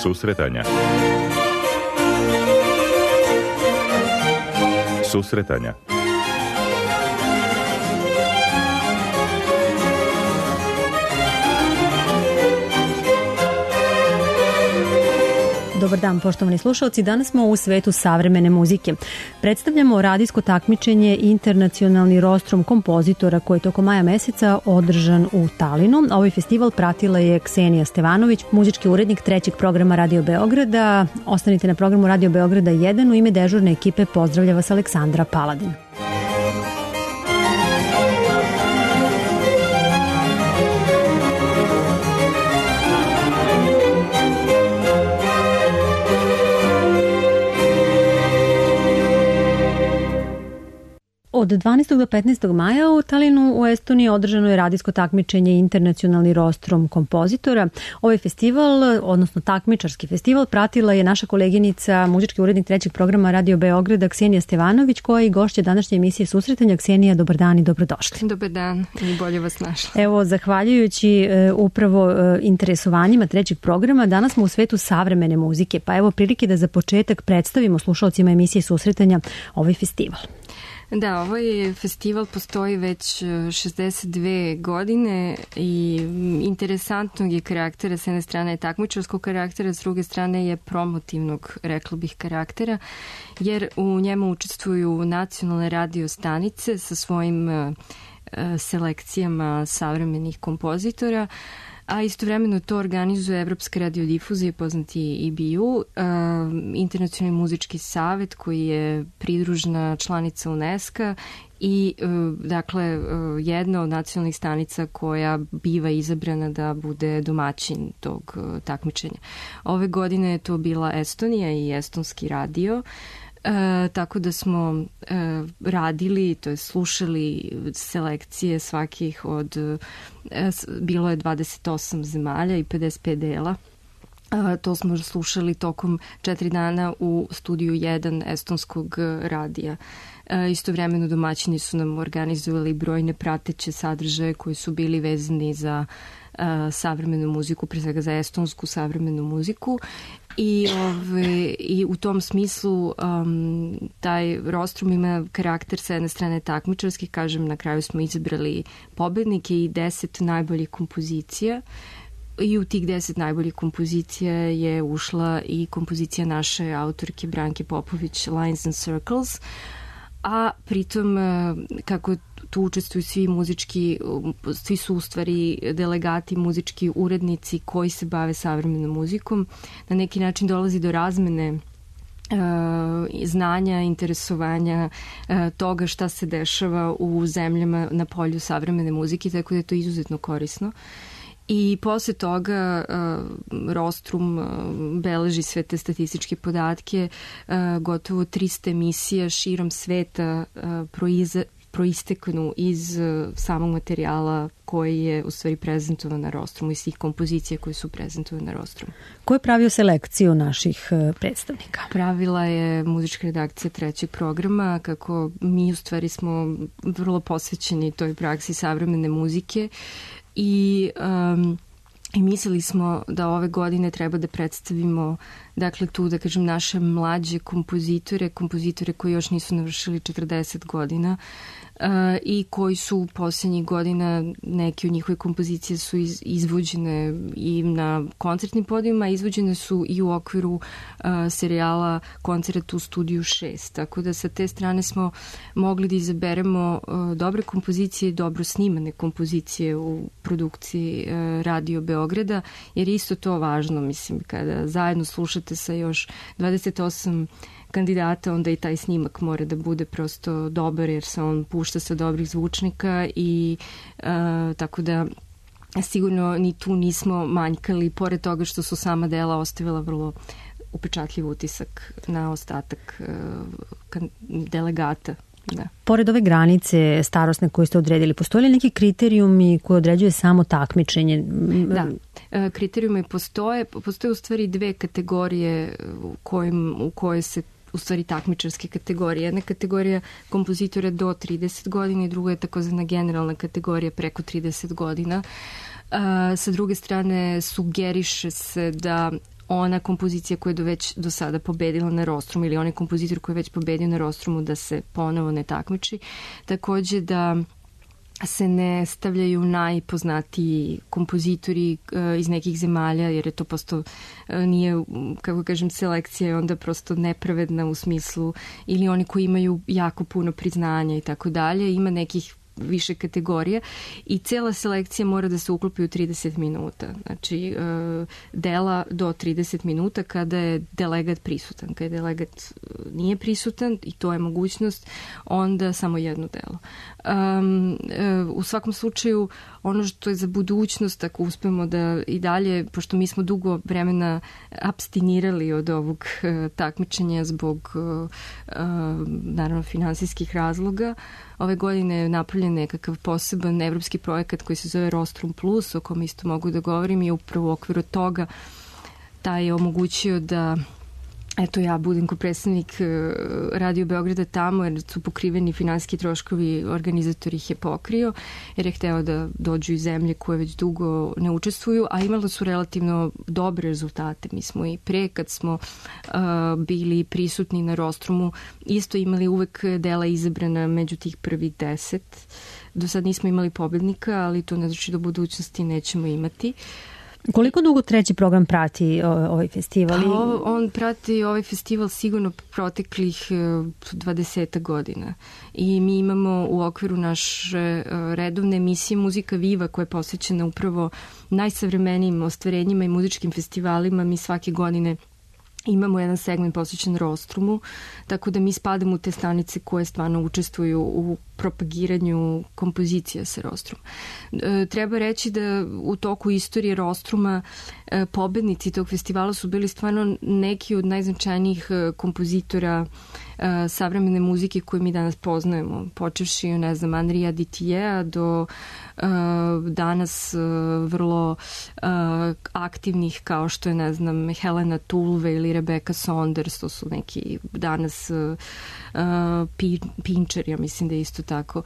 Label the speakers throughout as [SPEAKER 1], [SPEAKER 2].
[SPEAKER 1] Susretanja. Susretanja.
[SPEAKER 2] Dobar dan, poštovani slušalci. Danas smo u svetu savremene muzike. Predstavljamo radijsko takmičenje Internacionalni rostrum kompozitora koji je tokom maja meseca održan u Talinu. Ovaj festival pratila je Ksenija Stevanović, muzički urednik trećeg programa Radio Beograda. Ostanite na programu Radio Beograda 1. U ime dežurne ekipe pozdravlja vas Aleksandra Paladin. Od 12. do 15. maja u Talinu u Estoniji održano je radijsko takmičenje Internacionalni rostrum kompozitora. Ovaj festival, odnosno takmičarski festival, pratila je naša koleginica, muzički urednik trećeg programa Radio Beograda Ksenija Stevanović, koja je i gošća današnje emisije Susretanja. Ksenija, dobar dan i dobrodošli.
[SPEAKER 3] Dobar dan i bolje vas našla.
[SPEAKER 2] Evo, zahvaljujući upravo interesovanjima trećeg programa, danas smo u svetu savremene muzike, pa evo prilike da za početak predstavimo slušalcima emisije Susretanja ovaj festival.
[SPEAKER 3] Da, ovaj festival postoji već 62 godine i interesantnog je karaktera, s jedne strane je takmičarskog karaktera, s druge strane je promotivnog, rekla bih, karaktera, jer u njemu učestvuju nacionalne radio stanice sa svojim selekcijama savremenih kompozitora, a istovremeno to organizuje Evropska radiodifuzija, poznati EBU, Internacionalni muzički savet koji je pridružna članica UNESCO i dakle jedna od nacionalnih stanica koja biva izabrana da bude domaćin tog takmičenja. Ove godine je to bila Estonija i estonski radio. Tako da smo radili, to je slušali selekcije svakih od, bilo je 28 zemalja i 55 dela. To smo slušali tokom 4 dana u studiju 1 estonskog radija. Istovremeno domaćini su nam organizovali brojne prateće sadržaje koji su bili vezani za savremenu muziku, pre svega za estonsku savremenu muziku. I u tom smislu taj rostrum ima karakter sa jedne strane takmičarski, kažem, na kraju smo izabrali pobednike i 10 najboljih kompozicija. I u tih 10 najboljih kompozicija je ušla i kompozicija naše autorke Branke Popović, Lines and Circles, a pritom kako tu učestvuju svi su u stvari delegati, muzički urednici koji se bave savremenom muzikom, na neki način dolazi do razmene znanja, interesovanja toga šta se dešava u zemljama na polju savremene muzike, tako da je to izuzetno korisno. I posle toga Rostrum beleži sve te statističke podatke, gotovo 300 emisija širom sveta proisteknu iz samog materijala koji je u stvari prezentovan na Rostrumu i svih kompozicija koje su prezentovane na Rostrumu.
[SPEAKER 2] Ko je pravio selekciju naših predstavnika?
[SPEAKER 3] Pravila je muzička redakcija trećeg programa, kako mi u stvari smo vrlo posvećeni toj praksi savremene muzike i mislili smo da ove godine treba da predstavimo, dakle tu da kažem naše mlađe kompozitore koji još nisu navršili 40 godina i koji su posljednjih godina, neke od njihove kompozicije su izvođene i na koncertnim podijima, izvođene su i u okviru serijala Koncert u studiju 6. Tako da sa te strane smo mogli da izaberemo dobre kompozicije i dobro snimane kompozicije u produkciji Radio Beograda, jer isto to važno, mislim, kada zajedno slušate sa još 28 kandidata, onda i taj snimak mora da bude prosto dobar, jer se on pušta sa dobrih zvučnika i tako da sigurno ni tu nismo manjkali, pored toga što su sama dela ostavila vrlo upečatljiv utisak na ostatak delegata. Da.
[SPEAKER 2] Pored ove granice starosne koje ste odredili, postoje li neki kriterijumi koje određuje samo takmičenje?
[SPEAKER 3] Da, kriterijumi postoje u stvari dve kategorije u koje se u stvari takmičarske kategorije. Jedna kategorija kompozitora do 30 godina i druga je takozvana generalna kategorija preko 30 godina. Sa druge strane, sugeriše se da ona kompozicija koja je već do sada pobedila na Rostrumu ili onaj kompozitor koji je već pobedio na Rostrumu da se ponovo ne takmiči. Takođe da se ne stavljaju najpoznatiji kompozitori iz nekih zemalja, jer je to prosto nije, kako kažem, selekcija je onda prosto nepravedna u smislu, ili oni koji imaju jako puno priznanja i tako dalje. Ima nekih više kategorija i cela selekcija mora da se uklopi u 30 minuta. Znači, dela do 30 minuta kada je delegat prisutan. Kada je delegat nije prisutan, i to je mogućnost, onda samo jedno delo. U svakom slučaju, ono što je za budućnost, ako uspemo da i dalje, pošto mi smo dugo vremena abstinirali od ovog takmičenja zbog naravno finansijskih razloga, ove godine je napravljen nekakav poseban evropski projekat koji se zove Rostrum Plus, o kom isto mogu da govorim, i upravo u okviru toga taj je omogućio da eto ja budem ko predstavnik Radio Beograda tamo, jer su pokriveni finansijski troškovi, organizator ih je pokrio, jer je hteo da dođu iz zemlje koje već dugo ne učestvuju, a imali su relativno dobre rezultate. Mi smo i pre, kad smo bili prisutni na Rostrumu, isto imali uvek dela izabrana među tih prvih 10. Do sad nismo imali pobednika, ali to ne znači da u budućnosti nećemo imati.
[SPEAKER 2] Koliko dugo treći program prati ovaj festival?
[SPEAKER 3] On prati ovaj festival sigurno proteklih 20 godina. I mi imamo u okviru naše redovne emisije Muzika Viva, koja je posvećena upravo najsavremenijim ostvarenjima i muzičkim festivalima. Mi svake godine imamo jedan segment posvećen Rostrumu, tako da mi spadamo u te stanice koje stvarno učestvuju u propagiranju kompozicija sa Rostruma. Treba reći da u toku istorije Rostruma pobednici tog festivala su bili stvarno neki od najznačajnijih kompozitora savremene muzike koje mi danas poznajemo, počevši, ne znam, Henri Aditijea do danas vrlo aktivnih kao što je, ne znam, Helena Tulve ili Rebecca Saunders, to su neki danas Pincher, ja mislim da je isto tako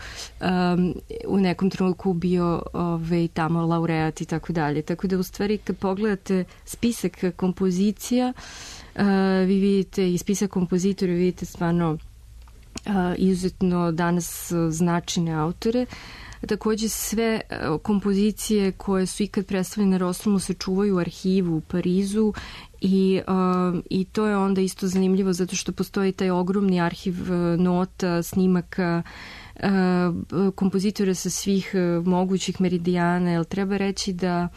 [SPEAKER 3] u nekom trenutku bio tamo laureat i tako dalje. Tako da u stvari kad pogledate spisak kompozicija, vi vidite i spisak kompozitora, vidite stvarno izuzetno danas značajne autore. Takođe sve kompozicije koje su ikad predstavljene na Rostrumu se čuvaju u arhivu u Parizu i to je onda isto zanimljivo zato što postoji taj ogromni arhiv nota, snimaka, kompozitora sa svih mogućih meridijana, jer treba reći da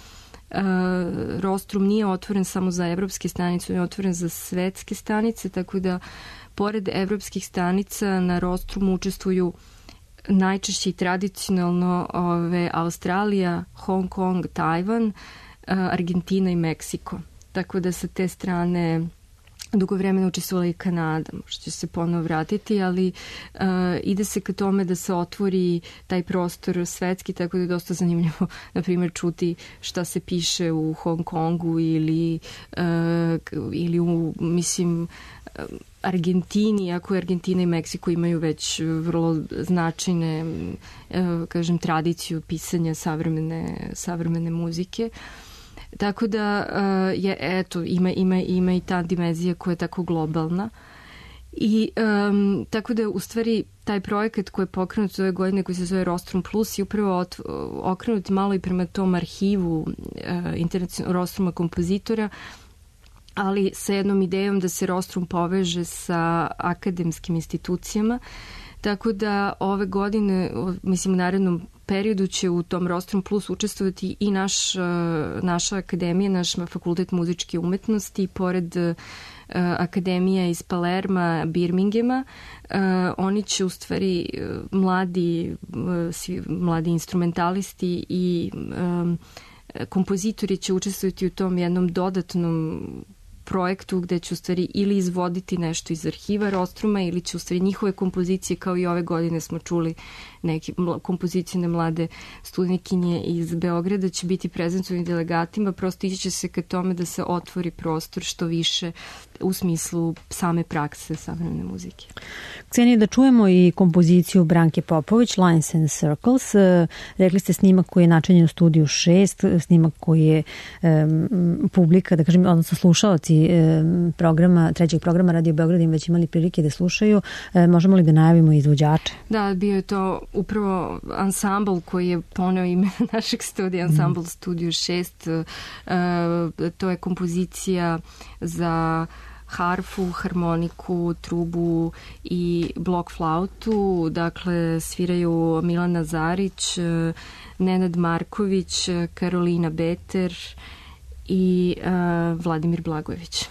[SPEAKER 3] Rostrum nije otvoren samo za evropske stanice, on je otvoren za svetske stanice, tako da pored evropskih stanica na Rostrumu učestvuju najčešće i tradicionalno Australija, Hong Kong, Tajvan, Argentina i Meksiko. Tako da sa te strane dugo vremena učestvovala i Kanada, možda će se ponovo vratiti, ali ide se ka tome da se otvori taj prostor svetski, tako da je dosta zanimljivo, na primjer, čuti šta se piše u Hong Kongu ili u, mislim, Argentini, ako je Argentina i Meksiko imaju već vrlo značajne, kažem, tradiciju pisanja savremene muzike. Tako da je, eto, ima i ta dimenzija koja je tako globalna. I tako da u stvari taj projekat koji je pokrenut ove godine, koji se zove Rostrum Plus, je upravo okrenut malo i prema tom arhivu Rostruma kompozitora, ali sa jednom idejom da se Rostrum poveže sa akademskim institucijama. Tako da ove godine, mislim, u narednom periodu će u tom Rostrum Plus učestvovati i naša akademija, naš fakultet muzičke umetnosti, pored akademija iz Palerma, Birmingema. Oni će u stvari mladi instrumentalisti i kompozitori će učestvovati u tom jednom dodatnom projektu gde će u stvari ili izvoditi nešto iz arhiva Rostruma ili će u stvari njihove kompozicije, kao i ove godine smo čuli neke kompozicijne mlade studentkinje iz Beograda će biti prezentovani delegatima, prosto ići će se ka tome da se otvori prostor što više u smislu same prakse savremene muzike.
[SPEAKER 2] Ksenija, da čujemo i kompoziciju Branke Popović, Lines and Circles. Rekli ste snimak koji je načinjen u studiju 6, snimak koji je publika, da kažem, odnosno slušaoci trećeg programa Radio Beograd im već imali prilike da slušaju. Možemo li da najavimo izvođače?
[SPEAKER 3] Da, bio je to upravo ansambl koji je poneo ime našeg studija, ansambl Studio 6. To je kompozicija za harfu, harmoniku, trubu i blok flautu. Dakle, sviraju Milana Zarić, Nenad Marković, Karolina Beter i Vladimir Blagojević.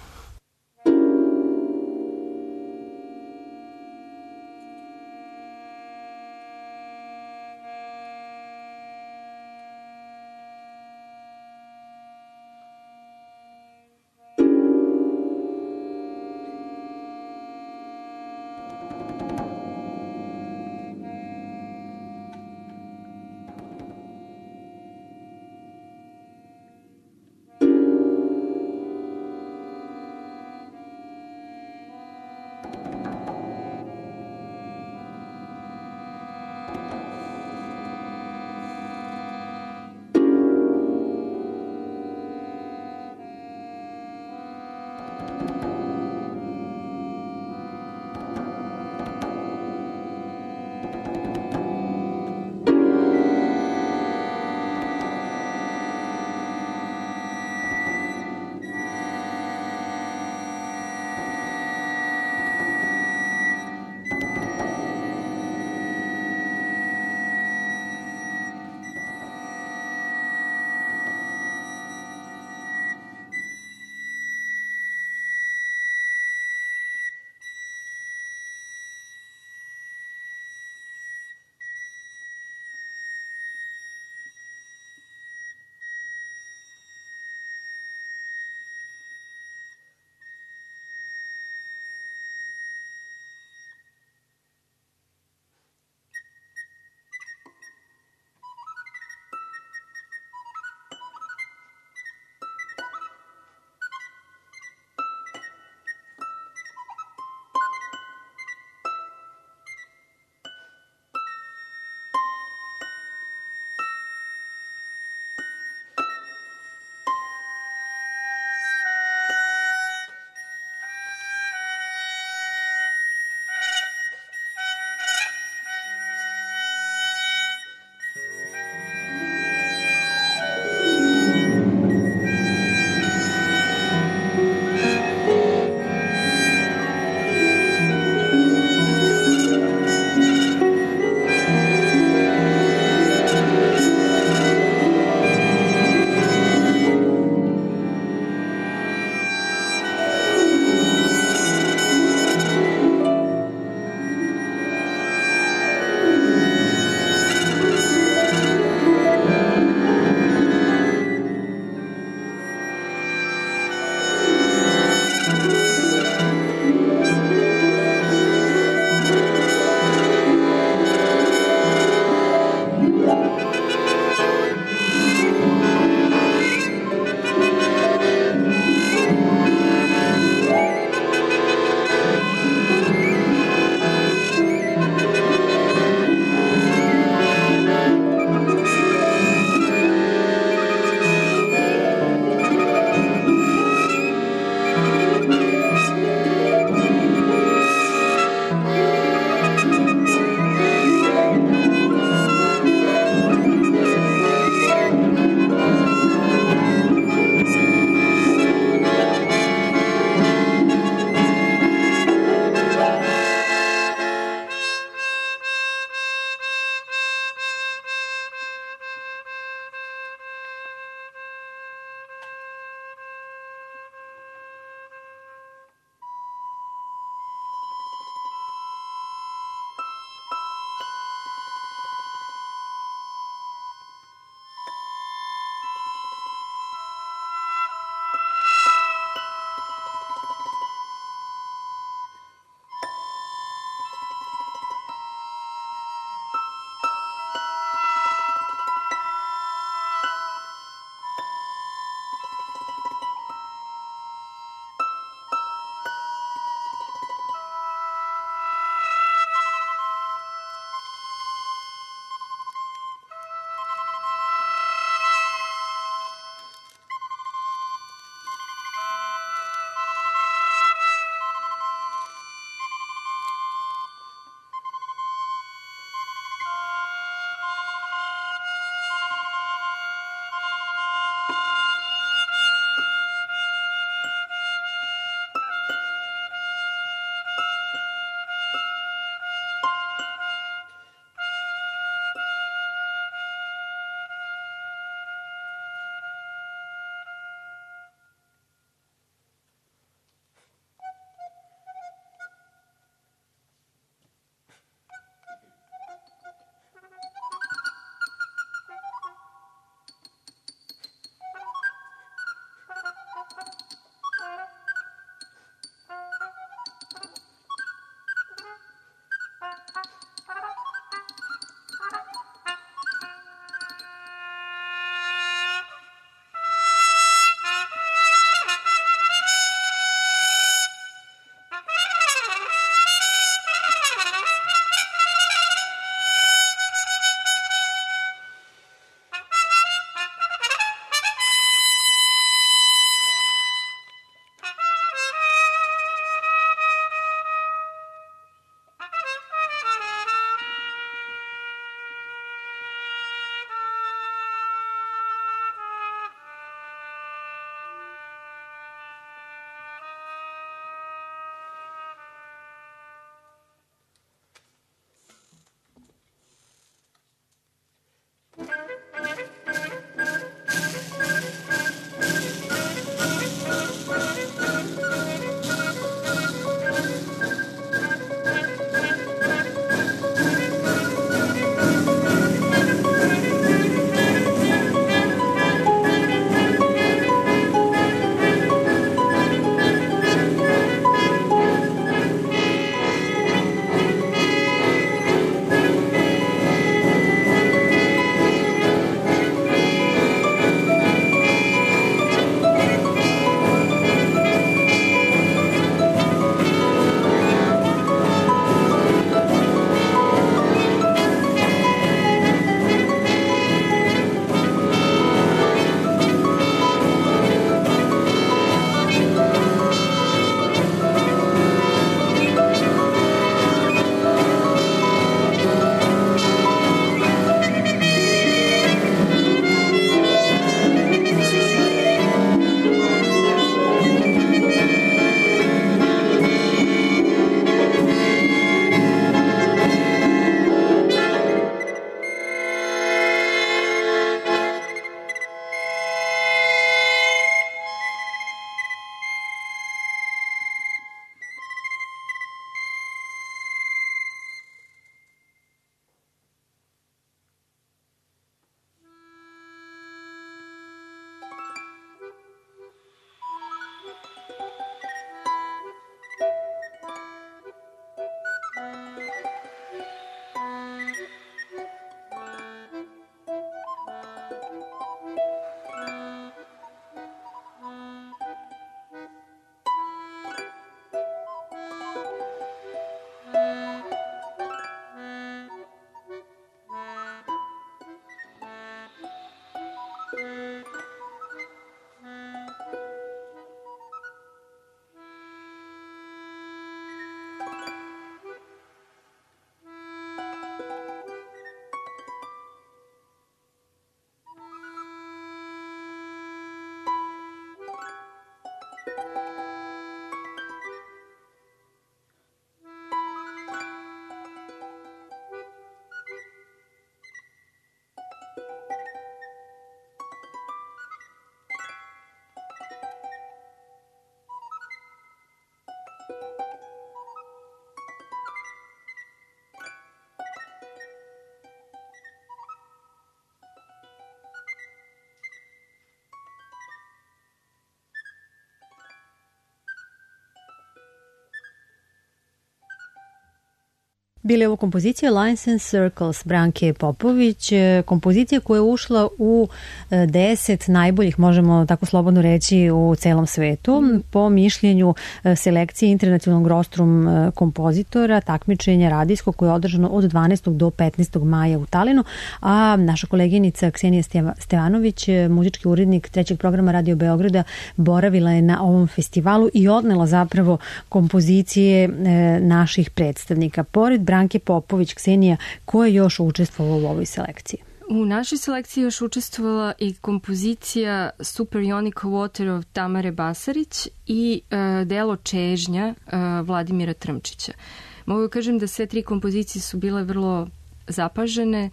[SPEAKER 2] Bila je ovo kompozicija Lines and Circles Branke Popović, kompozicija koja je ušla u 10 najboljih, možemo tako slobodno reći, u celom svetu. Po mišljenju selekcije internacionalnog rostrum kompozitora, takmičenja radijskog koje je održano od 12. do 15. maja u Talinu, a naša koleginica Ksenija Stevanović, muzički urednik trećeg programa Radio Beograda, boravila je na ovom festivalu i odnela zapravo kompozicije naših predstavnika. Pored Branke Popović, Ksenija, ko je još učestvovao u ovoj selekciji?
[SPEAKER 3] U našoj selekciji još učestvovala i kompozicija Superionica Water of Tamare Basarić i delo Čežnja Vladimira Trmčića. Mogu kažem da sve tri kompozicije su bile vrlo zapažene,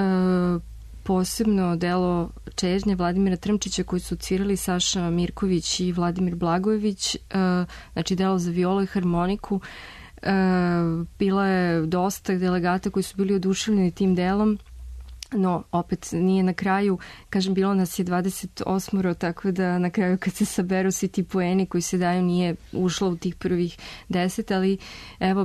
[SPEAKER 3] posebno delo Čežnja Vladimira Trmčića koji su odsvirali Saša Mirković i Vladimir Blagojević, znači delo za violu i harmoniku. Bila je dosta delegata koji su bili oduševljeni tim delom, no opet nije na kraju, kažem, bilo nas je 28, tako da na kraju kad se saberu svi ti poeni koji se daju nije ušla u tih prvih 10, ali evo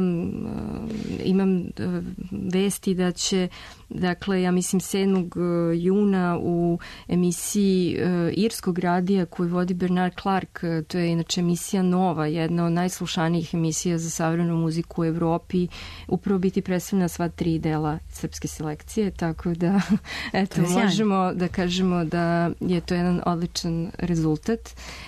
[SPEAKER 3] imam vesti da će, dakle, ja mislim 7. juna u emisiji Irskog radija koju vodi Bernard Clark, to je inače emisija Nova, jedna od najslušanijih emisija za savremenu muziku u Evropi, upravo biti predstavljena sva tri dela srpske selekcije, tako da eto, možemo da kažemo da je to jedan odličan rezultat.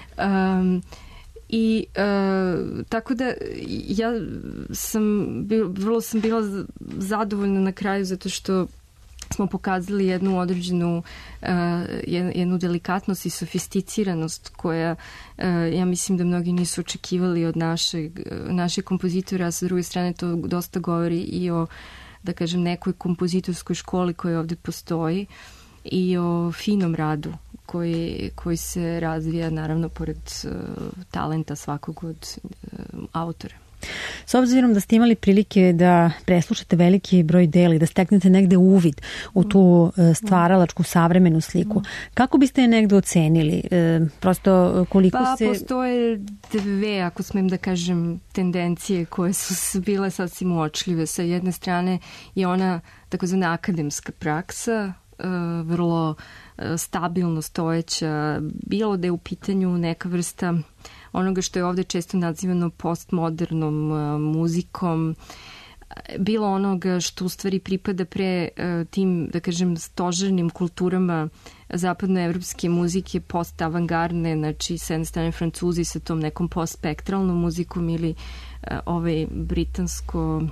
[SPEAKER 3] I tako da ja vrlo sam bila zadovoljna na kraju zato što smo pokazali jednu određenu jednu delikatnost i sofisticiranost koja ja mislim da mnogi nisu očekivali od našeg kompozitora, a sa druge strane to dosta govori i o, da kažem, nekoj kompozitorskoj školi koja ovde postoji i o finom radu koji se razvija, naravno, pored talenta svakog od autora.
[SPEAKER 2] S obzirom da ste imali prilike da preslušate veliki broj dela i da steknete negde uvid u tu stvaralačku savremenu sliku, kako biste je negde ocenili? Prosto koliko se...
[SPEAKER 3] Postoje dve, ako smem da kažem, tendencije koje su bile sasvim uočljive. Sa jedne strane je ona takozvana akademska praksa, vrlo stabilno stojeća, bilo da je u pitanju neka vrsta onoga što je ovde često nazivano postmodernom muzikom, bilo onoga što u stvari pripada pre tim, da kažem, stožernim kulturama zapadnoevropske muzike, post-avangardne, znači sa jedne strane Francuzi sa tom nekom post-spektralnom muzikom ili britansko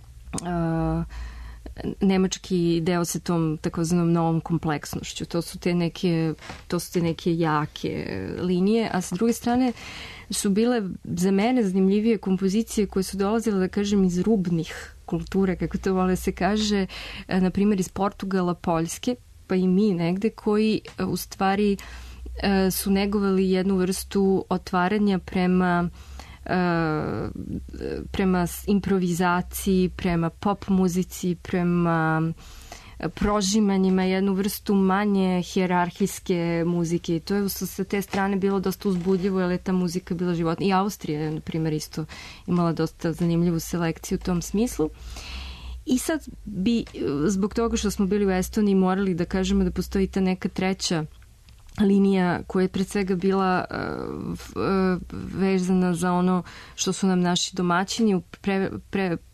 [SPEAKER 3] nemački deo sa tom takozvanom novom kompleksnošću. To su te neke jake linije, a sa druge strane su bile za mene zanimljivije kompozicije koje su dolazile, da kažem, iz rubnih kultura, kako to vole se kaže, na primjer iz Portugala, Poljske, pa i mi negde, koji u stvari su negovali jednu vrstu otvaranja prema improvizaciji, prema pop muzici, prema prožimanjima, jednu vrstu manje hijerarhijske muzike. I to je sa te strane bilo dosta uzbudljivo, jer je ta muzika bila životna. I Austrija je, na primjer, isto imala dosta zanimljivu selekciju u tom smislu. I sad bi, zbog toga što smo bili u Estoniji, morali da kažemo da postoji ta neka treća linija koja je pred svega bila vezana za ono što su nam naši domaćini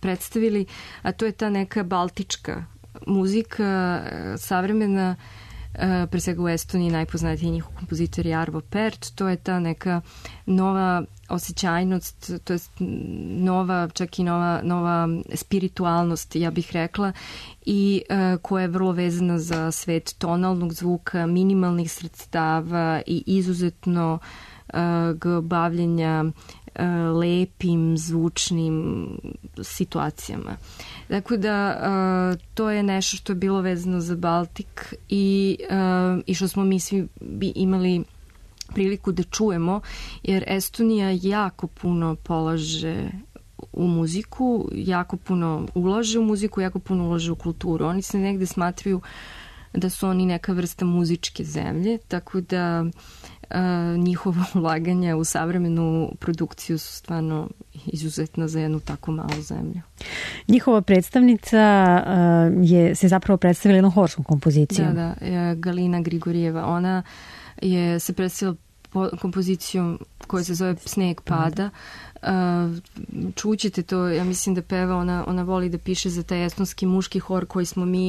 [SPEAKER 3] predstavili, a to je ta neka baltička muzika, savremena, pre svega u Estoniji najpoznatiji njihov kompozitor je Arvo Pärt. To je ta neka nova osjećajnost, to je nova, čak i nova spiritualnost, ja bih rekla, i koja je vrlo vezana za svet tonalnog zvuka, minimalnih sredstava i izuzetno bavljenja lepim, zvučnim situacijama. Dakle da to je nešto što je bilo vezano za Baltik i što smo mi svi imali priliku da čujemo, jer Estonija jako puno polaže u muziku, jako puno ulaže u muziku, jako puno ulaže u kulturu. Oni se negde smatraju da su oni neka vrsta muzičke zemlje, tako da njihova ulaganja u savremenu produkciju su stvarno izuzetna za jednu tako malu zemlju.
[SPEAKER 2] Njihova predstavnica se zapravo predstavila jednom horskom kompozicijom.
[SPEAKER 3] Da, Galina Grigorijeva. Ona se predstavila kompozicijom koja se zove Sneg pada. Čućete to, ja mislim da peva, ona voli da piše za taj estonski muški hor koji smo mi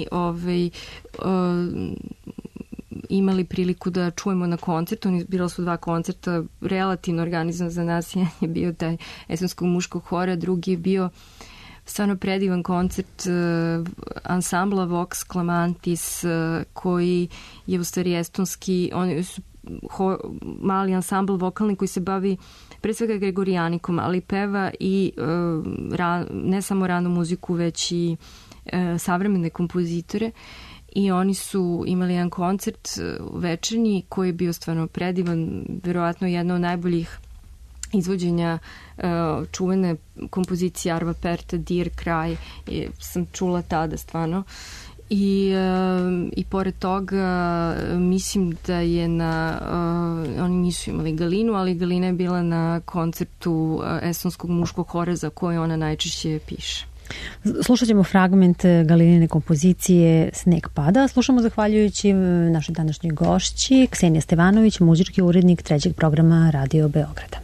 [SPEAKER 3] imali priliku da čujemo na koncertu. Bila su 2 koncerta, relativno organizovan za nas. Jedan je bio taj estonskog muškog hora, drugi je bio stvarno predivan koncert ansambla Vox Clamantis, koji je u stvari estonski, oni su mali ansambl vokalni koji se bavi pre svega Gregorijanikom, ali peva i ne samo ranu muziku, već i savremene kompozitore. I oni su imali jedan koncert večernji koji je bio stvarno predivan, verovatno jedno od najboljih izvođenja čuvene kompozicije Arva Pärta, Dir kraj, sam čula tada stvarno. I pored toga mislim da je oni nisu imali Galinu, ali Galina je bila na koncertu estonskog muškog hora za koje ona najčešće piše.
[SPEAKER 2] Slušat ćemo fragment Galinine kompozicije Sneg pada. Slušamo zahvaljujući našoj današnjoj gošći Ksenija Stevanović, muzički urednik 3. programa Radio Beograda.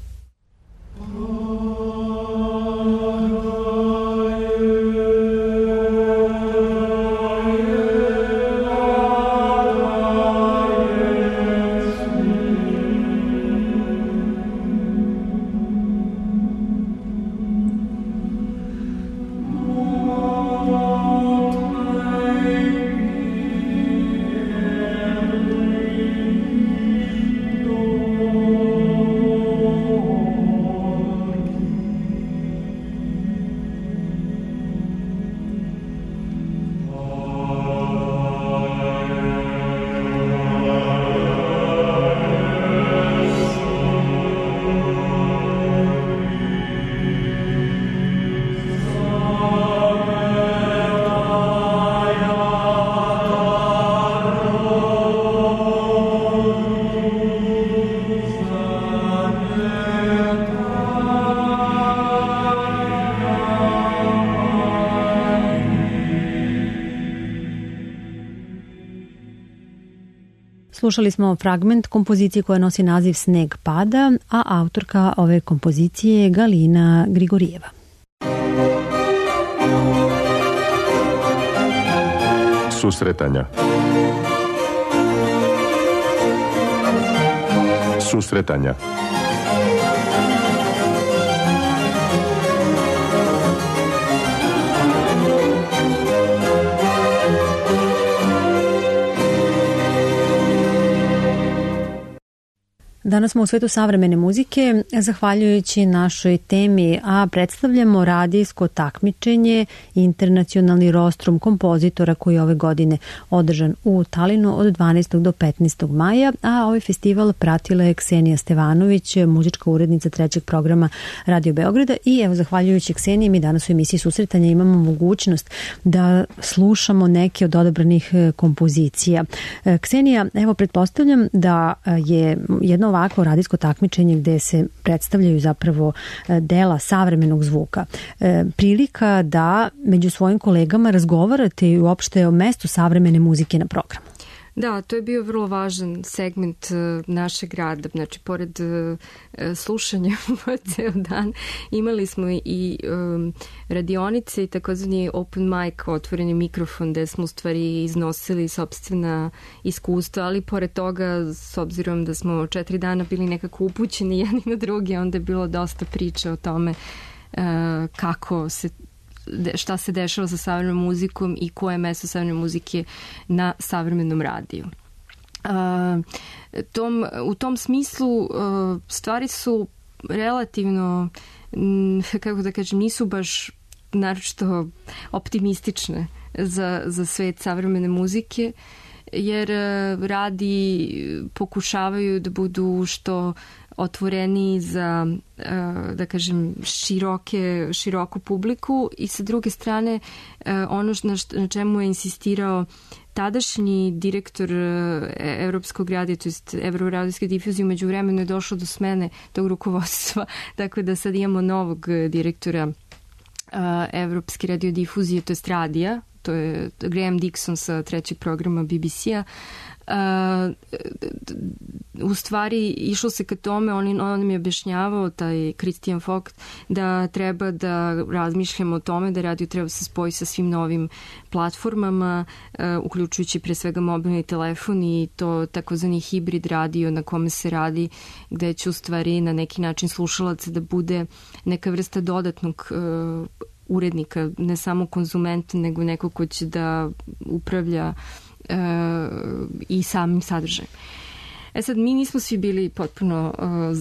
[SPEAKER 2] Slušali smo fragment kompozicije koja nosi naziv Sneg pada, a autorka ove kompozicije je Galina Grigorijeva.
[SPEAKER 1] Susretanja. Susretanja.
[SPEAKER 2] Danas smo u svetu savremene muzike, zahvaljujući našoj temi, a predstavljamo radijsko takmičenje Internacionalni rostrum kompozitora koji je ove godine održan u Talinu od 12. do 15. maja, a ovaj festival pratila je Ksenija Stevanović, muzička urednica 3. programa Radio Beograda. I evo, zahvaljujući Kseniji, mi danas u emisiji Susretanja imamo mogućnost da slušamo neke od odabranih kompozicija. Ksenija, evo, pretpostavljam da je jedno ovako radijsko takmičenje gde se predstavljaju zapravo dela savremenog zvuka prilika da među svojim kolegama razgovarate i uopšte o mestu savremene muzike na programu.
[SPEAKER 3] Da, to je bio vrlo važan segment našeg rada. Znači, pored slušanja ceo dan, imali smo i radionice i takozvani open mic, otvoreni mikrofon, gde smo u stvari iznosili sopstvena iskustva, ali pored toga, s obzirom da smo 4 dana bili nekako upućeni jedni na drugi, onda je bilo dosta priče o tome šta se dešava sa savremenom muzikom i koje je mesto savremene muzike na savremenom radiju. U tom smislu stvari su relativno, kako da kažem, nisu baš naročito optimistične za svet savremene muzike, jer radi pokušavaju da budu što otvoreni za, da kažem, široku publiku i sa druge strane ono na čemu je insistirao tadašnji direktor Evropskog radija, to jest Evroradijske difuzije, umeđu vremenu je došlo do smene tog rukovodstva, tako da sad imamo novog direktora Evropske radiodifuzije, to jest radija, to je Graham Dixon sa 3. programa BBC-a. U stvari išlo se ka tome, on nam je objašnjavao, taj Christian Vogt, da treba da razmišljamo o tome da radio treba se spoji sa svim novim platformama, uključujući pre svega mobilni telefon i to takozvani hibrid radio na kome se radi, gde će u stvari na neki način slušalac da bude neka vrsta dodatnog urednika, ne samo konzumenta, nego neko ko će da upravlja i samim sadržajem. Sad, mi nismo svi bili potpuno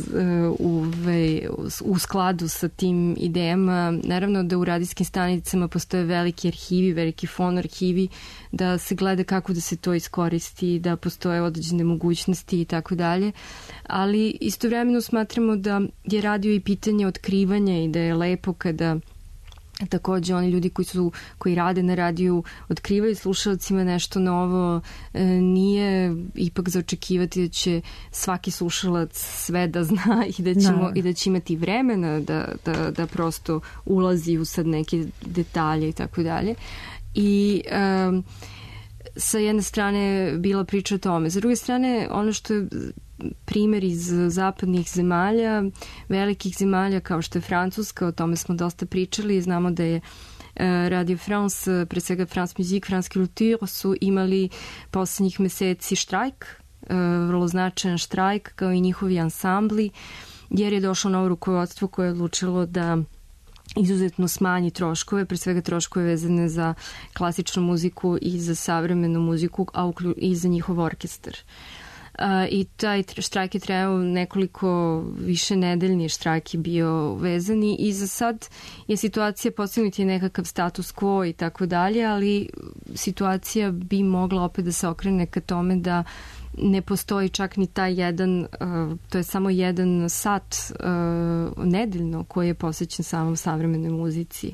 [SPEAKER 3] u skladu sa tim idejama. Naravno da u radijskim stanicama postoje veliki arhivi, veliki fonoarhivi, da se gleda kako da se to iskoristi, da postoje određene mogućnosti i tako dalje, ali istovremeno smatramo da je radio i pitanje otkrivanja i da je lepo kada takođe oni ljudi koji rade na radiju otkrivaju slušalcima nešto novo. Nije ipak za očekivati da će svaki slušalac sve da zna i da će imati vremena da prosto ulazi u sad neke detalje i tako dalje. I sa jedne strane bila priča o tome. Sa druge strane, ono što je primer iz zapadnih zemalja, velikih zemalja kao što je Francuska, o tome smo dosta pričali, znamo da je Radio France, pre svega France Musique, France Culture su imali poslednjih meseci štrajk, vrlo značajan štrajk, kao i njihovi ansambli, jer je došlo novo rukovodstvo koje je odlučilo da izuzetno smanji troškove, pre svega troškove vezane za klasičnu muziku i za savremenu muziku, a i za njihov orkestar. I taj štrajk je trajao nekoliko više nedeljni štrajk je bio vezani i za sad je situacija postignuti nekakav status quo i tako dalje, ali situacija bi mogla opet da se okrene ka tome da ne postoji čak ni taj jedan, to je samo jedan sat nedeljno koji je posvećen samom savremenoj muzici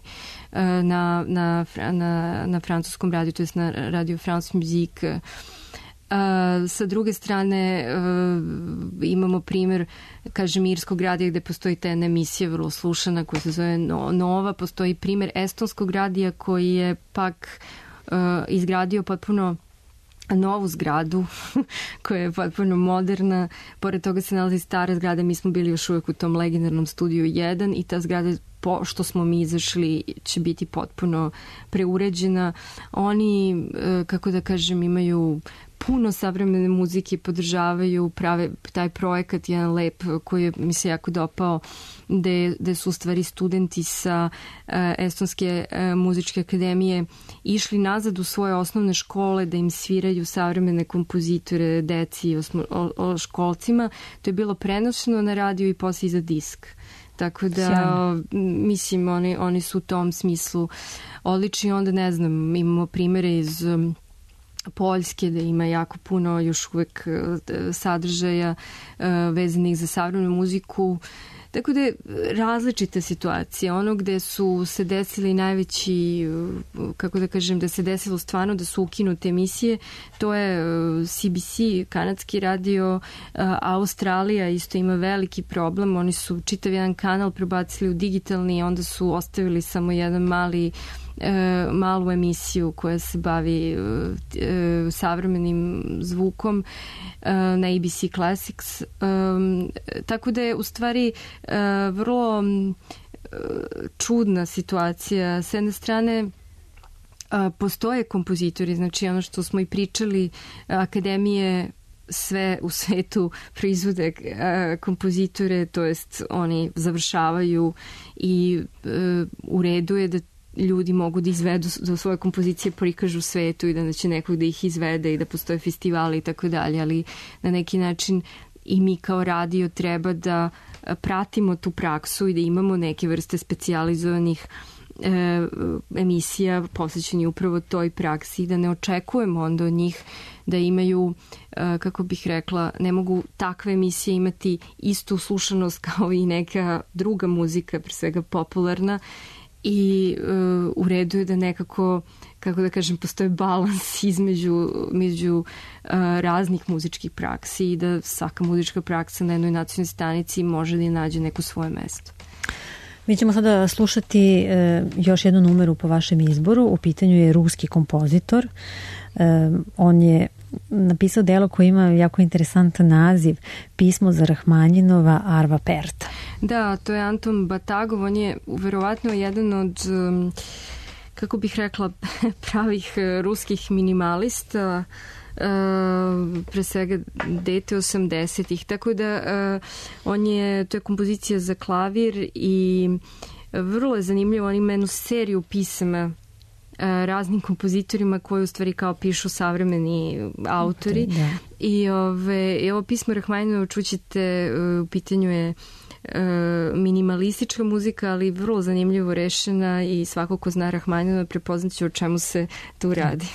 [SPEAKER 3] na francuskom radiju, to je na Radio France Musique. Sa druge strane imamo primer, kažem, irskog radija gde postoji ta jedna emisija vrlo slušana koja se zove Nova, postoji primer estonskog radija koji je pak izgradio potpuno novu zgradu koja je potpuno moderna, pored toga se nalazi stara zgrada, mi smo bili još uvek u tom legendarnom studiju 1 i ta zgrada što smo mi izašli će biti potpuno preuređena. Oni, kako da kažem, imaju puno savremene muzike, podržavaju, prave taj projekat, jedan lep koji mi se jako dopao, gde su u stvari studenti sa Estonske muzičke akademije išli nazad u svoje osnovne škole da im sviraju savremene kompozitore, deci, školcima. To je bilo prenošeno na radiju i posle i za disk. Tako da, mislim, oni su u tom smislu odlični. Onda, ne znam, imamo primere iz Poljske, da ima jako puno još uvek sadržaja vezanih za savremenu muziku. Tako da je različita situacija. Ono gde su se desili najveći, kako da kažem, da se desilo stvarno da su ukinute emisije, to je CBC, kanadski radio, Australija isto ima veliki problem. Oni su čitav jedan kanal prebacili u digitalni i onda su ostavili samo jedan malu emisiju koja se bavi savremenim zvukom na ABC Classics. Tako da je u stvari vrlo čudna situacija. S jedne strane postoje kompozitori, znači ono što smo i pričali, akademije sve u svetu proizvode kompozitore, to jest oni završavaju i u redu je da ljudi mogu da izvedu da svoje kompozicije prikažu svetu i da će nekog da ih izvede i da postoje festivali i tako dalje, ali na neki način i mi kao radio treba da pratimo tu praksu i da imamo neke vrste specijalizovanih emisija posvećeni upravo toj praksi i da ne očekujemo onda od njih da imaju, kako bih rekla, ne mogu takve emisije imati istu slušanost kao i neka druga muzika, pre svega popularna, i u redu je da nekako, kako da kažem, postoje balans između raznih muzičkih praksi i da svaka muzička praksa na jednoj nacionalnoj stanici može da nađe neko svoje mesto.
[SPEAKER 2] Mi ćemo sada slušati još jednu numeru po vašem izboru. U pitanju je ruski kompozitor. On je napisao delo koje ima jako interesantan naziv, Pismo za Rahmanjinova Arva Perta.
[SPEAKER 3] Da, to je Anton Batagov. On je verovatno jedan od, kako bih rekla, pravih ruskih minimalista, pre svega dete 80-ih, tako da to je kompozicija za klavir i vrlo je zanimljivo. On ima jednu seriju pisama raznim kompozitorima koji u stvari kao pišu savremeni autori. Da. I ovo pismo Rahmaninovo čućete, u pitanju je minimalistička muzika, ali vrlo zanimljivo rešena i svako ko zna Rahmaninova prepoznaće o čemu se tu radi.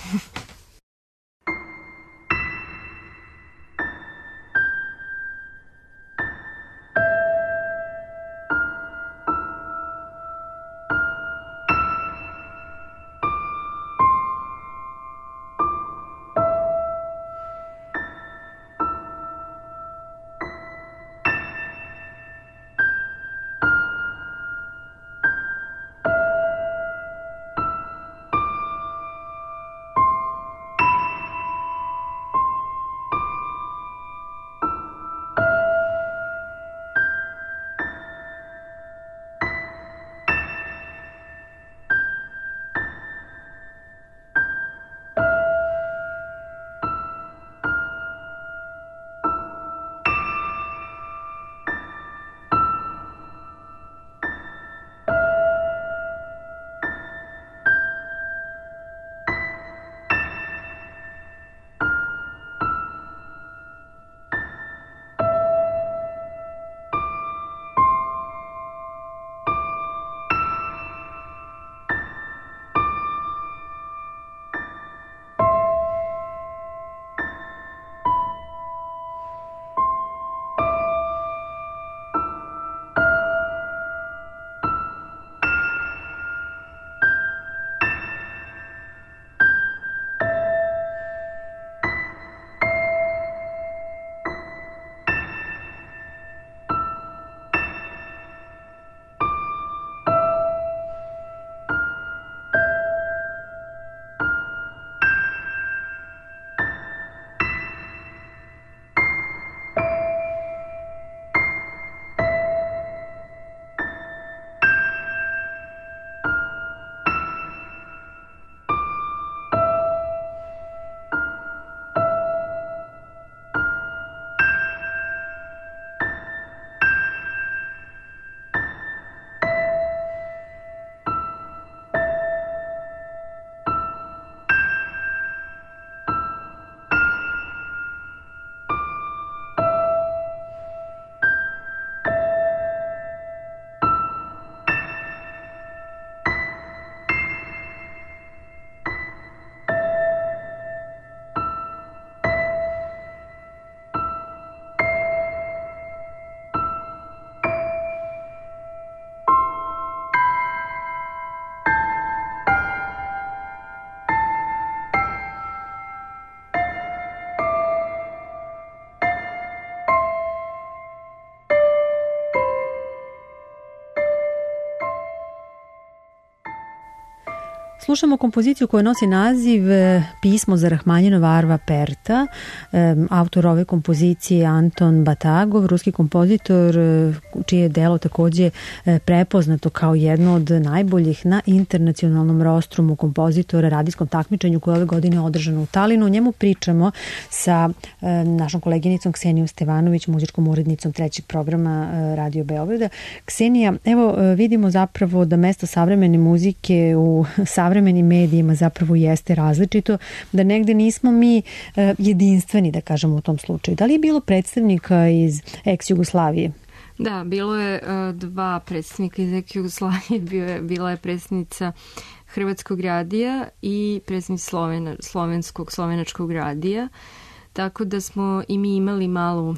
[SPEAKER 2] slušamo kompoziciju koja nosi naziv Pismo za Rahmanjinova Arva Perta. Autor ove kompozicije Anton Batagov, ruski kompozitor čije je delo takođe prepoznato kao jedno od najboljih na internacionalnom rostrumu kompozitora radijskom takmičenju koje ove godine održano u Talinu. O njemu pričamo sa našom koleginicom Ksenijom Stevanović, muzičkom urednicom trećeg programa Radio Beograda. Ksenija, evo vidimo zapravo da mesto savremene muzike u savremenim medijima zapravo jeste različito, da negde nismo mi jedinstveni, da kažemo u tom slučaju. Da li je bilo predstavnika iz ex-Jugoslavije?
[SPEAKER 3] Da, bilo je dva predstavnika iz ex-Jugoslavije, bila je predstavnica Hrvatskog radija i predstavnik slovenačkog radija, tako da smo i mi imali malu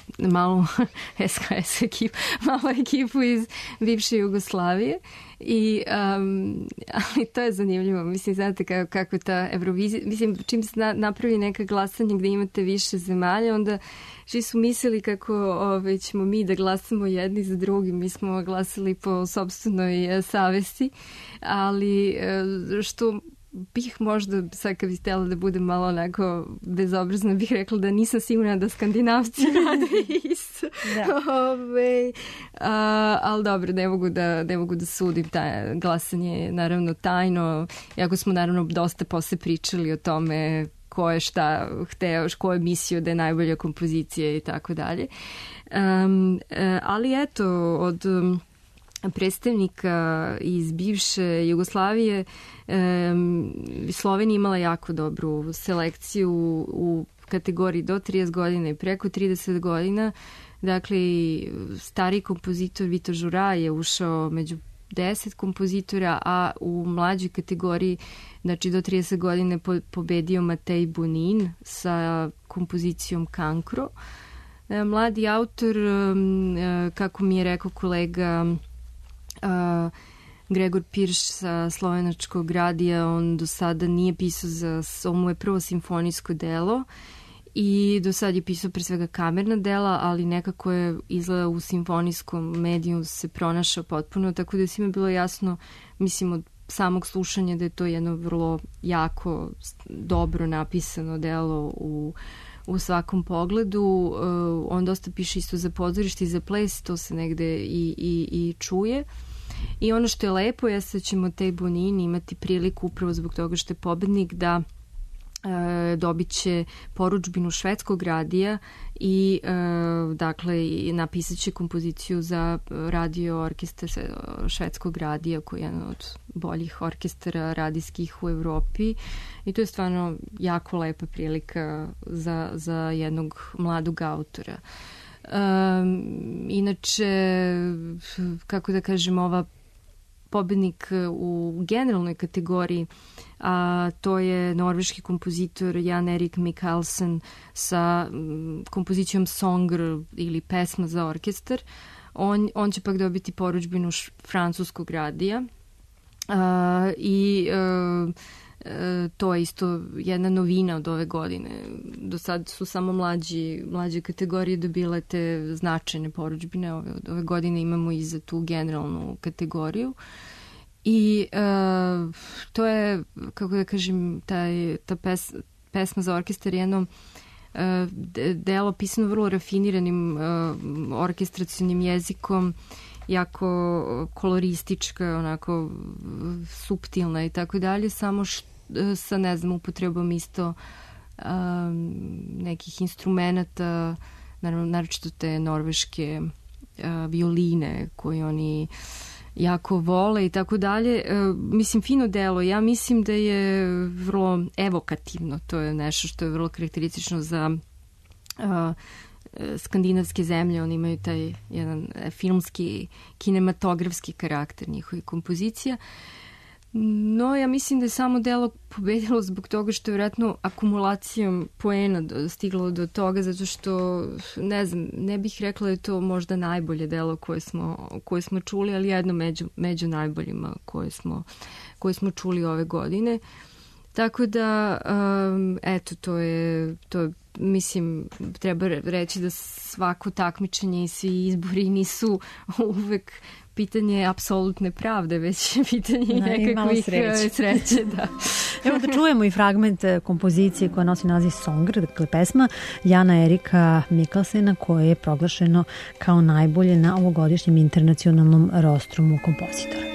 [SPEAKER 3] SKS ekipu, malu ekipu iz bivše Jugoslavije i ali to je zanimljivo. Mislim, znate kako ta Eurovizija, mislim, čim se napravi neka glasanje gde imate više zemalja, onda svi su mislili kako ćemo mi da glasamo jedni za drugi. Mi smo glasali po sopstvenoj savesti, ali što bih možda, sad kad bih htjela da budem malo onako bezobrazna, bih rekla da nisam sigurna da Skandinavci rade isto. Ali dobro, ne mogu da sudim. Glasanje je naravno tajno, iako smo naravno dosta posle pričali o tome ko je šta hteo, ko je mislio da je najbolja kompozicija i tako dalje. Ali eto, od predstavnika iz bivše Jugoslavije Slovenija imala jako dobru selekciju u kategoriji do 30 godina i preko 30 godina. Dakle, stari kompozitor Vito Žura je ušao među 10 kompozitora, a u mlađoj kategoriji, znači do 30 godina, pobedio Matej Bonin sa kompozicijom Kankro. Mladi autor, kako mi je rekao kolega Gregor Pirš sa slovenačkog radija, on do sada nije pisao ovo je prvo simfonijsko delo i do sad je pisao pre svega kamerna dela, ali nekako je izgleda u simfonijskom mediju se pronašao potpuno, tako da je svima bilo jasno, mislim, od samog slušanja da je to jedno vrlo jako dobro napisano delo u svakom pogledu. On dosta piše isto za pozorište i za ples, to se negde i čuje. I ono što je lepo jeste da ćemo Matej Bonin imati priliku upravo zbog toga što je pobednik da dobit će porudžbinu švedskog radija i dakle napisat će kompoziciju za radio orkestar švedskog radija koji je jedan od boljih orkestara radijskih u Evropi i to je stvarno jako lepa prilika za jednog mladog autora. Inače, kako da kažem, ova pobednik u generalnoj kategoriji, a to je norveški kompozitor Jan Erik Mikkelsen sa kompozicijom Songer ili pesma za orkestar. On će pak dobiti porudžbinu francuskog radija i to je isto jedna novina od ove godine. Do sad su samo mlađe kategorije dobile te značajne porudžbine. Ove godine imamo i za tu generalnu kategoriju. I to je, kako da kažem, ta pesma za orkestar je jedno delo pisano vrlo rafiniranim orkestracionim jezikom, jako koloristička, onako suptilna i tako dalje, samo sa, ne znam, upotrebom isto nekih instrumenata, naročito te norveške violine koje oni jako vole i tako dalje. Mislim, fino delo. Ja mislim da je vrlo evokativno. To je nešto što je vrlo karakteristično za skandinavske zemlje. Oni imaju taj jedan filmski, kinematografski karakter njihovih kompozicija. No, ja mislim da je samo delo pobedilo zbog toga što je vjerojatno akumulacijom poena stiglo do toga, zato što, ne znam, ne bih rekla da je to možda najbolje delo koje smo čuli, ali jedno među najboljima koje smo čuli ove godine. Tako da, eto, to je mislim, treba reći da svako takmičenje i svi izbori nisu uvek pitanje apsolutne pravde, već pitanje nekakvih sreće. Da.
[SPEAKER 2] Evo da čujemo i fragment kompozicije koja nosi naziv Songer, dakle pesma Jana Erika Mikkelsena, koje je proglašeno kao najbolje na ovogodišnjem internacionalnom rostrumu kompozitora.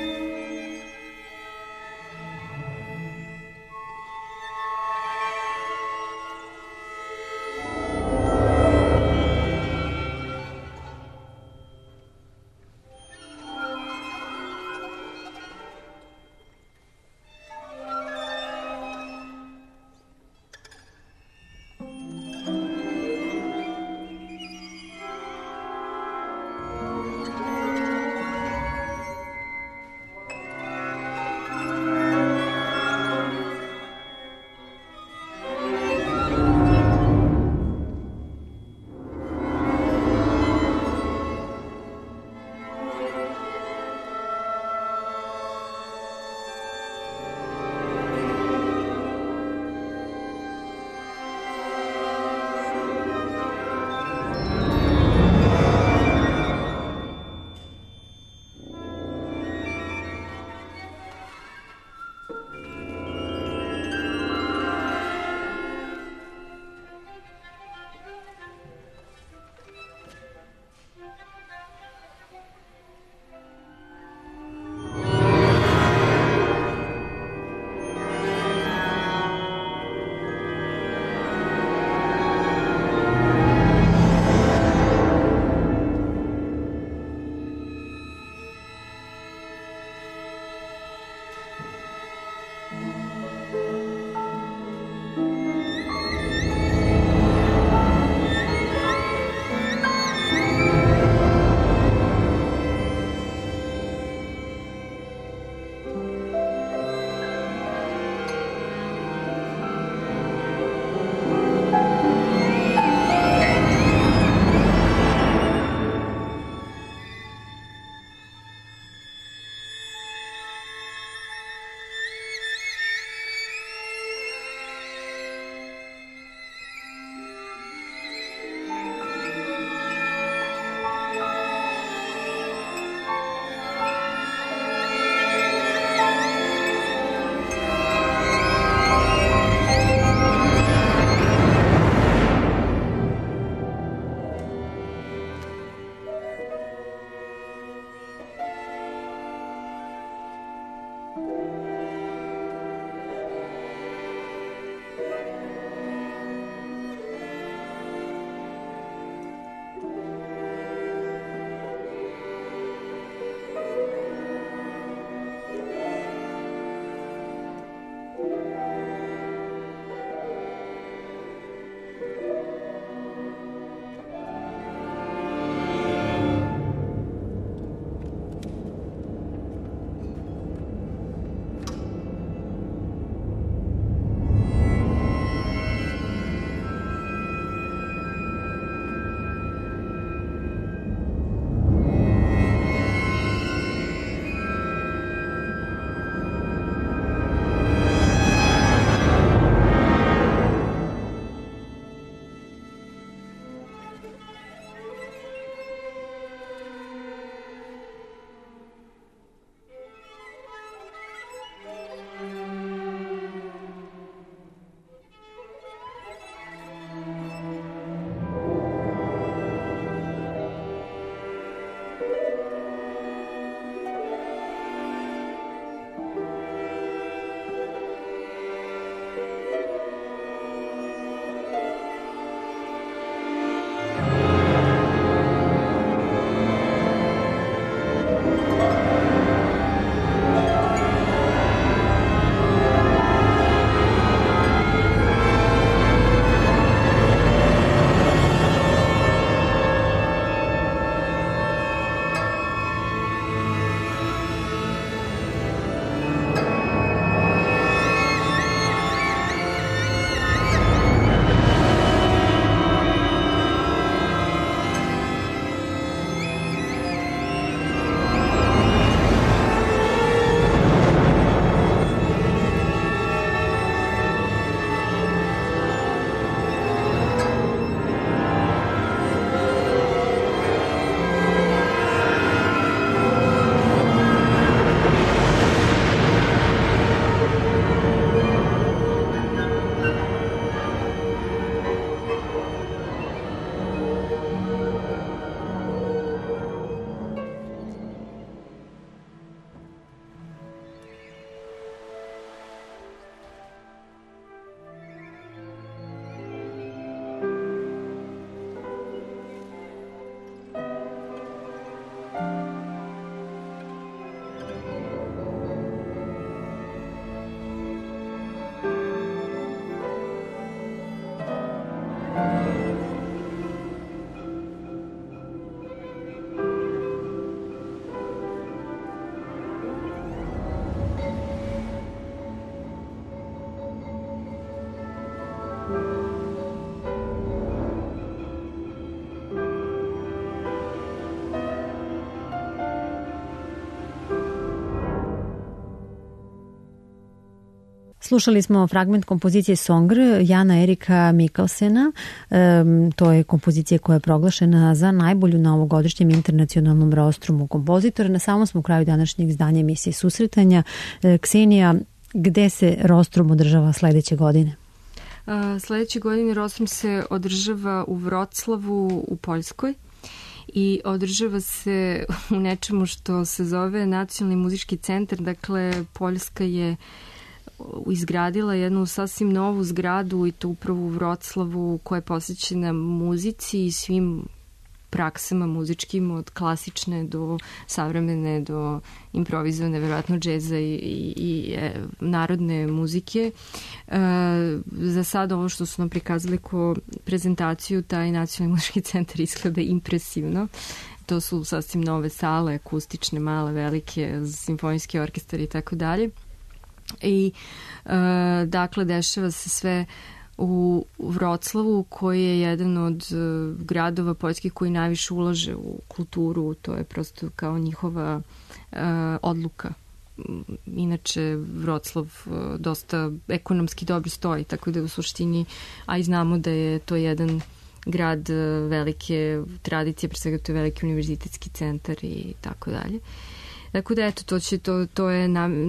[SPEAKER 2] Slušali smo fragment kompozicije Songr Jana Erika Mikkelsena. To je kompozicija koja je proglašena za najbolju na ovogodišnjem internacionalnom rostrumu kompozitora. Na samom smo kraju današnjeg izdanja emisije Susretanja. Ksenija, gde se rostrum održava sledeće godine?
[SPEAKER 3] Sledeće godine rostrum se održava u Vroclavu u Poljskoj i održava se u nečemu što se zove Nacionalni muzički centar. Dakle, Poljska je izgradila jednu sasvim novu zgradu i to upravo u Vroclavu koja je posvećena muzici i svim praksama muzičkim od klasične do savremene do improvizovane, verovatno džeza i narodne muzike. Za sad ovo što su nam prikazali ko prezentaciju, taj Nacionalni muzički centar izgleda impresivno. To su sasvim nove sale, akustične, male, velike, simfonijski orkestar i tako dalje. I dakle, dešava se sve u Vroclavu, koji je jedan od gradova poljskih koji najviše ulaže u kulturu. To je prosto kao njihova odluka. Inače, Vroclav dosta ekonomski dobro stoji, tako da u suštini, a i znamo da je to jedan grad velike tradicije, pre svega to je veliki univerzitetski centar i tako dalje. Tako da, eto, to je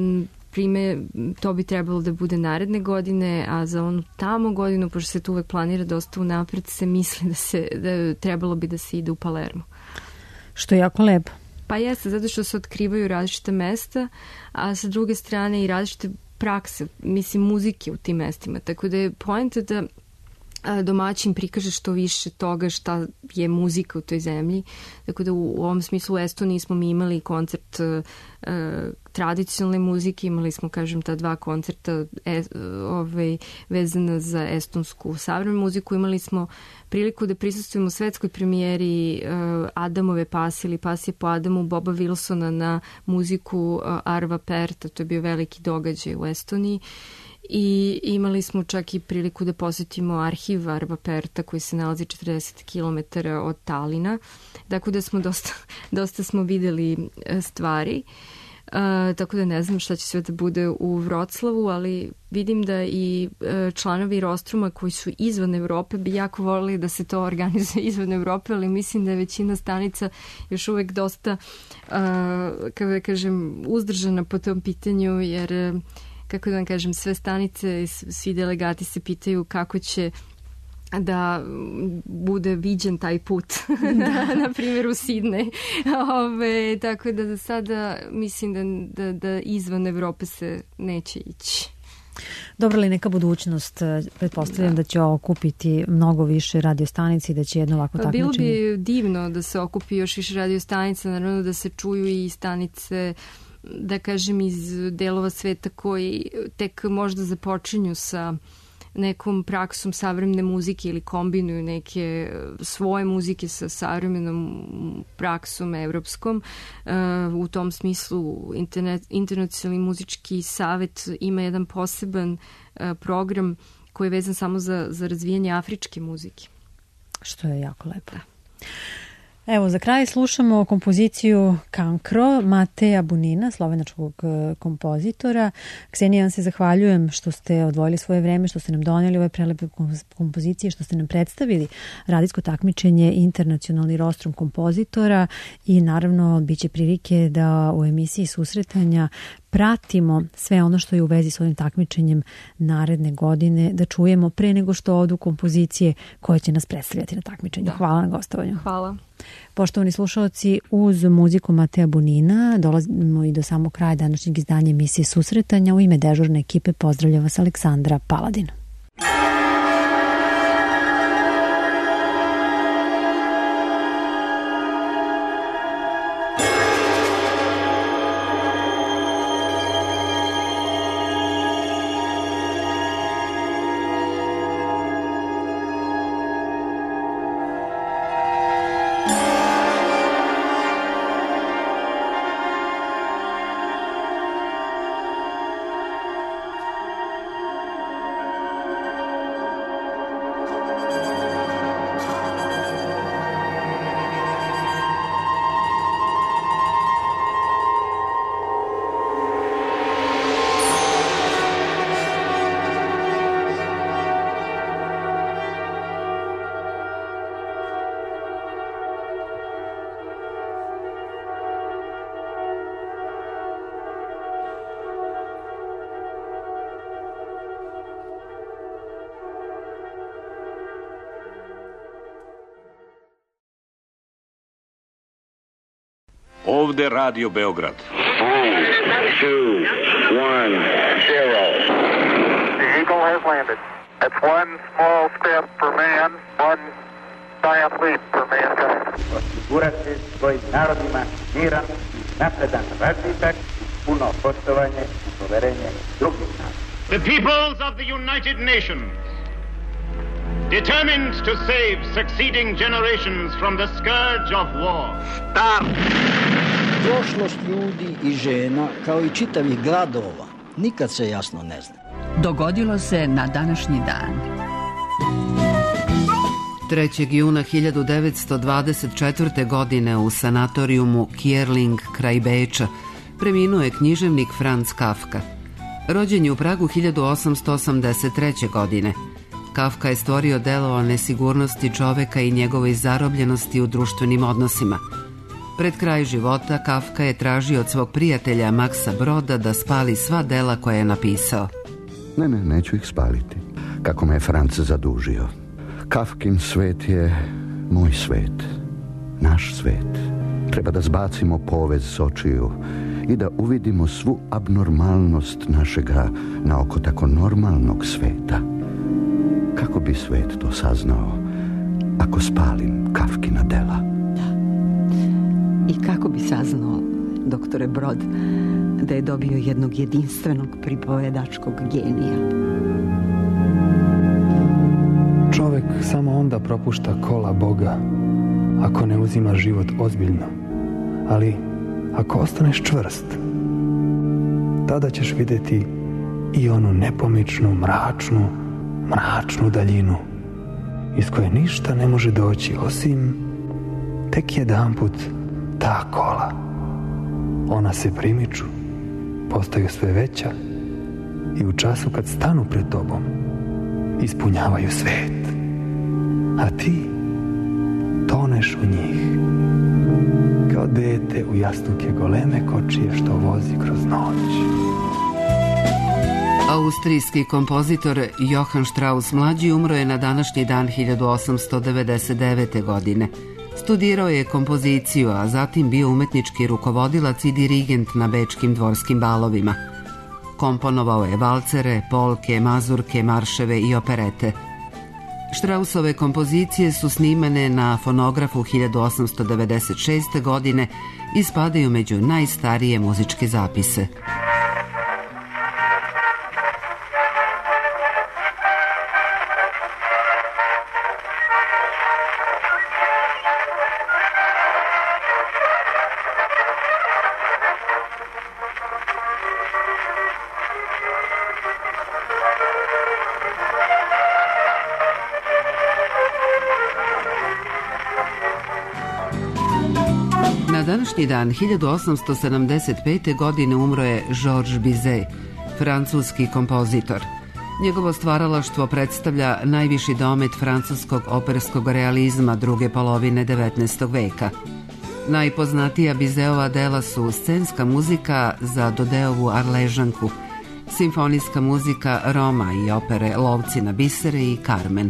[SPEAKER 3] to bi trebalo da bude naredne godine, a za onu tamo godinu, pošto se to uvek planira dosta unapred, se misli da trebalo bi da se ide u Palermo.
[SPEAKER 2] Što je jako lepo.
[SPEAKER 3] Pa jeste, zato što se otkrivaju različite mesta, a sa druge strane i različite prakse, mislim, muzike u tim mestima. Tako da je poenta da domaćin prikaže što više toga šta je muzika u toj zemlji. Tako da u ovom smislu u Estoniji smo mi imali koncert tradicionalne muzike, imali smo, kažem, ta dva koncerta vezana za estonsku savremenu muziku. Imali smo priliku da prisustvujemo svetskoj premijeri Adamove Pasije ili Pasije po Adamu Boba Wilsona na muziku Arva Perta. To je bio veliki događaj u Estoniji. I imali smo čak i priliku da posjetimo arhiv Arva Perta koji se nalazi 40 km od Talina. Tako da smo dosta smo videli stvari. Tako da ne znam šta će sve da bude u Vroclavu, ali vidim da i članovi Rostruma koji su izvan Evrope bi jako volili da se to organizuje izvan Evrope, ali mislim da je većina stanica još uvek dosta, kako da kažem, uzdržana po tom pitanju, jer kako da vam kažem, sve stanice, svi delegati se pitaju kako će da bude viđen taj put, na primjer u Sidnej. Tako da sada mislim da izvan Evrope se neće ići.
[SPEAKER 2] Dobra li neka budućnost? Pretpostavljam da će okupiti mnogo više radiostanici i da će jedno ovako takmičenje.
[SPEAKER 3] Bilo bi divno da se okupi još više radiostanica, naravno da se čuju i stanice, da kažem, iz delova sveta koji tek možda započinju sa nekom praksom savremene muzike ili kombinuju neke svoje muzike sa savremenom praksom evropskom. U tom smislu Internacionalni muzički savet ima jedan poseban program koji je vezan samo za razvijanje afričke muzike.
[SPEAKER 2] Što je jako lepo. Da. Evo, za kraj slušamo kompoziciju Kankro Mateja Bunina, slovenačkog kompozitora. Ksenija, vam se zahvaljujem što ste odvojili svoje vreme, što ste nam donijeli ove prelepe kompozicije, što ste nam predstavili radijsko takmičenje Internacionalni rostrum kompozitora i naravno bit će prilike da u emisiji Susretanja pratimo sve ono što je u vezi s ovim takmičenjem naredne godine, da čujemo pre nego što odu kompozicije koje će nas predstavljati na takmičenju. Da. Hvala na gostovanju.
[SPEAKER 3] Hvala.
[SPEAKER 2] Poštovani slušalci, uz muziku Mateja Bunina dolazimo i do samog kraja današnjeg izdanja emisije Susretanja. U ime dežurne ekipe pozdravlja vas Aleksandra Paladin.
[SPEAKER 4] Ovde Radio Beograd.
[SPEAKER 5] 3, 2, 1, 0. The Eagle has landed. That's one small step for man, one giant leap for mankind.
[SPEAKER 6] Osigurati svojim narodima miran, napredan razvitak, puno poštovanje i poverenje drugih naroda.
[SPEAKER 7] The peoples of the United Nations, determined to save succeeding generations from the scourge of war.
[SPEAKER 5] Start!
[SPEAKER 8] Prošlost ljudi i žena, kao i čitavih gradova, nikad se jasno ne zna.
[SPEAKER 9] Dogodilo se na današnji dan.
[SPEAKER 10] 3. juna 1924. godine u sanatorijumu Kjerling kraj Beča preminuo je književnik Franz Kafka. Rođen je u Pragu 1883. godine. Kafka je stvorio delo o nesigurnosti čoveka i njegovoj zarobljenosti u društvenim odnosima. Pred kraj života Kafka je tražio od svog prijatelja Maksa Broda da spali sva dela koje je napisao.
[SPEAKER 11] Ne, neću ih spaliti. Kako me je Franc zadužio. Kafkin svet je moj svet. Naš svet. Treba da zbacimo povez s očiju i da uvidimo svu abnormalnost našega naoko tako normalnog sveta. Kako bi svet to saznao ako spalim Kafkina dela?
[SPEAKER 12] I kako bi saznao, doktore Brod, da je dobio jednog jedinstvenog pripovedačkog genija?
[SPEAKER 13] Čovek samo onda propušta kola Boga ako ne uzima život ozbiljno. Ali ako ostaneš čvrst, tada ćeš vidjeti i onu nepomičnu, mračnu daljinu iz koje ništa ne može doći osim tek jedanput ta kola. Ona se primiču, postaju sve veća i u času kad stanu pred tobom ispunjavaju svet, a ti toneš u njih kao dete u jastuke goleme kočije što vozi kroz noć.
[SPEAKER 10] Austrijski kompozitor Johann Strauss mlađi umro je na današnji dan 1899. godine. Studirao je kompoziciju, a zatim bio umetnički rukovodilac i dirigent na bečkim dvorskim balovima. Komponovao je valcere, polke, mazurke, marševe i operete. Straussove kompozicije su snimane na fonografu 1896. godine i spadaju među najstarije muzičke zapise. Na današnji dan 1875. godine umro je Georges Bizet, francuski kompozitor. Njegovo stvaralaštvo predstavlja najviši domet francuskog operskog realizma druge polovine 19. veka. Najpoznatija Bizetova dela su scenska muzika za Dodeovu Arležanku, simfonijska muzika Roma i opere Lovci na bisere i Carmen.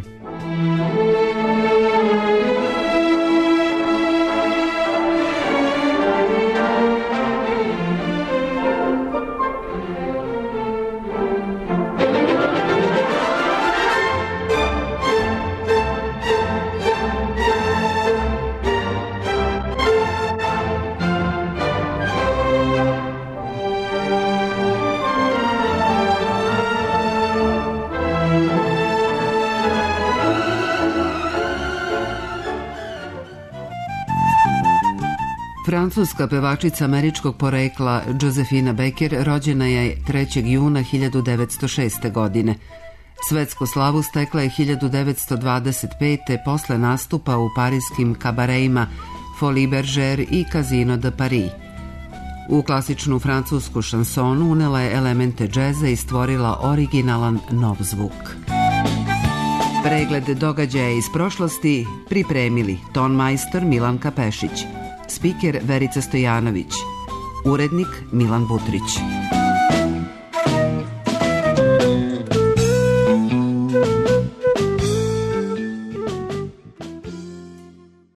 [SPEAKER 10] Francuska pevačica američkog porekla Josefina Becker rođena je 3. juna 1906. godine. Svetsku slavu stekla je 1925. posle nastupa u parijskim kabareima Folie Bergère i Casino de Paris. U klasičnu francusku šansonu unela je elemente džeza i stvorila originalan nov zvuk. Pregled događaja iz prošlosti pripremili tonmajstor Milanka Pešić, spiker Verica Stojanović, urednik Milan Butrić.